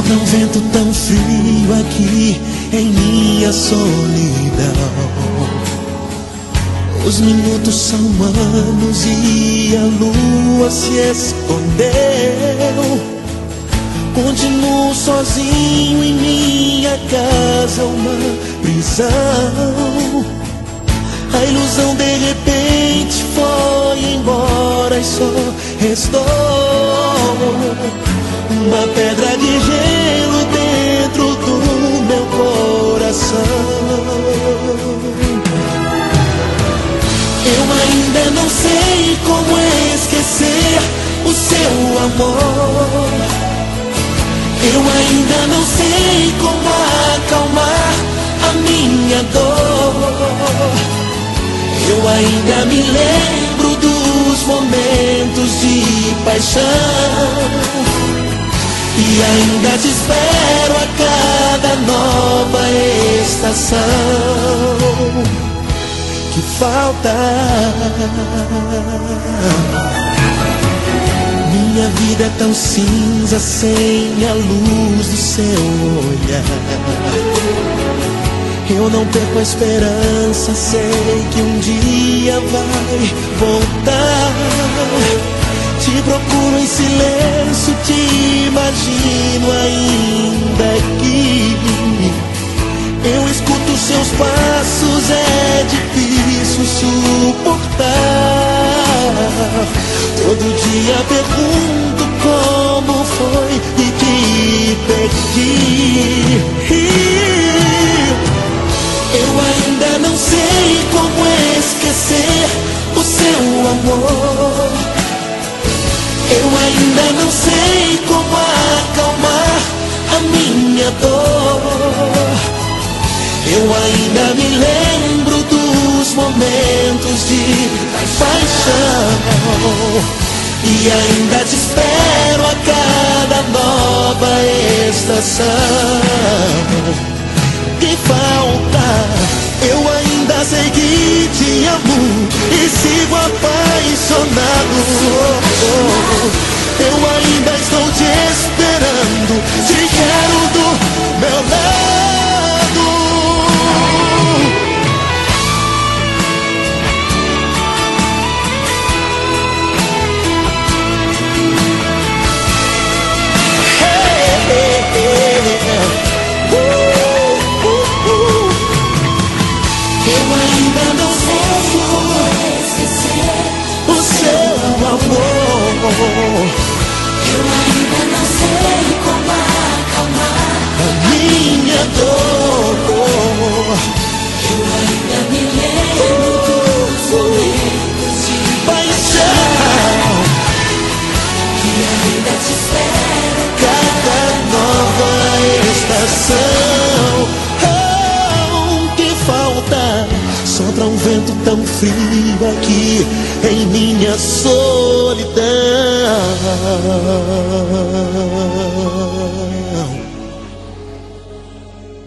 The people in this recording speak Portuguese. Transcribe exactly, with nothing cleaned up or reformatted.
Sopra um vento tão frio aqui em minha solidão. Os minutos são anos e a lua se escondeu. Continuo sozinho em minha casa, uma prisão. A ilusão de repente foi embora e só restou uma pedra de gelo dentro do meu coração. Eu ainda não sei como esquecer o seu amor. Eu ainda não sei como acalmar a minha dor. Eu ainda me lembro dos momentos de paixão e ainda te espero a cada nova estação que falta. Minha vida é tão cinza sem a luz do seu olhar. Eu não perco a esperança, sei que um dia vai voltar. Te procuro em silêncio, te imagino ainda aqui. Eu escuto seus passos, é difícil suportar. Todo dia pergunto como foi e te perdi. Eu ainda não sei como esquecer o seu amor. Eu ainda não sei como acalmar a minha dor. Eu ainda me lembro dos momentos de paixão e ainda te espero a cada nova estação que falta. Eu ainda sei que te amo e sigo apaixonado. Eu ainda estou te esperando, te quero do meu lado. Eu ainda não sei como esquecer o seu amor. Eu ainda não sei como acalmar a minha dor. Eu ainda me lembro dos momentos de paixão e ainda te espero cada nova estação. Sopra um vento tão frio aqui em minha solidão.